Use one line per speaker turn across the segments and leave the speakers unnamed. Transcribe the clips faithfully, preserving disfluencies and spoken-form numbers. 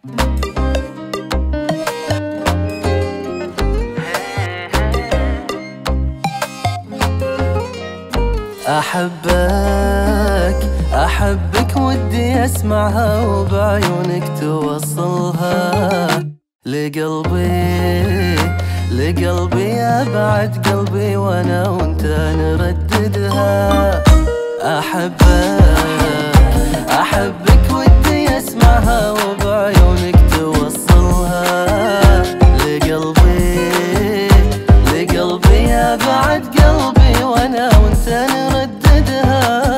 أحبك أحبك ودي أسمعها وبعيونك توصلها لقلبي لقلبي أبعد قلبي وأنا وأنت نرددها. أحبك أحبك ودي أسمعها وبعيونك توصلها لقلبي لقلبي أبعد قلبي وأنا وأنت نرددها.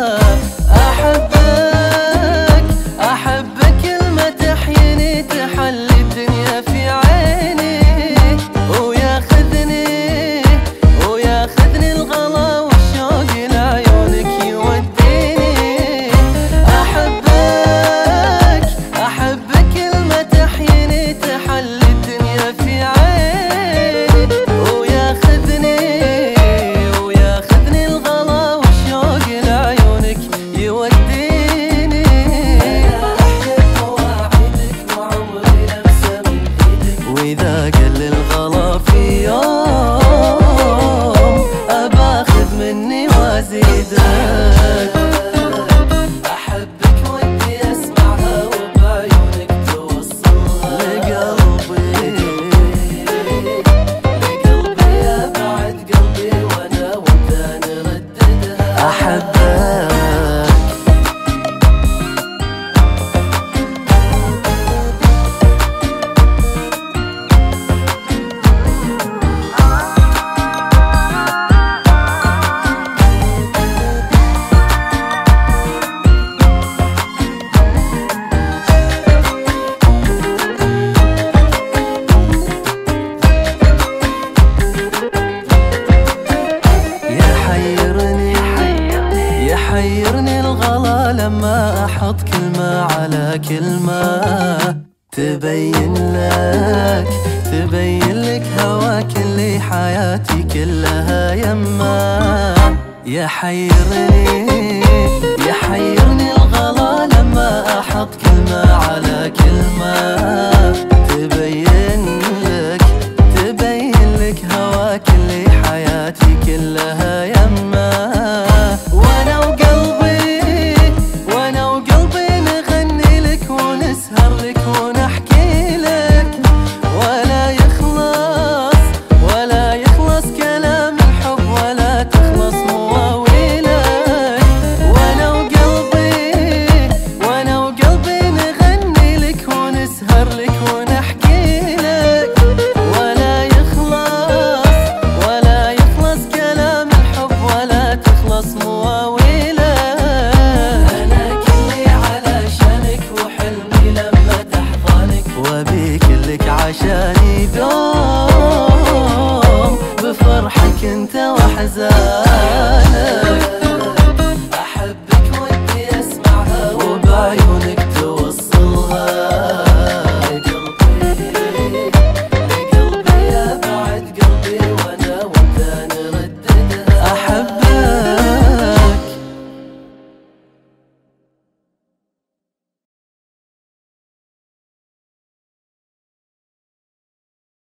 أحبك أحبك كلمة تحييني تحلي الدنيا في عيني وياخذني وياخذني الغلا والشوق لعيونك يوديني. أحبك أحبك كلمة تحييني تحلي الدنيا في عيني وياخذني وياخذني الغلا والشوق لعيونك يوديني. وإذا قل الغلا في يوم أباخذ مني وازيدك. أحبك ودي أسمعها وبعيونك توصلها لقلبي لقلبي أبعد قلبي وأنا وأنت نرددها. أحبك يحيرني الغلا لما أحط كلمة على كلمة تبين لك تبين لك هواك اللي حياتي كلها يما. يحيرني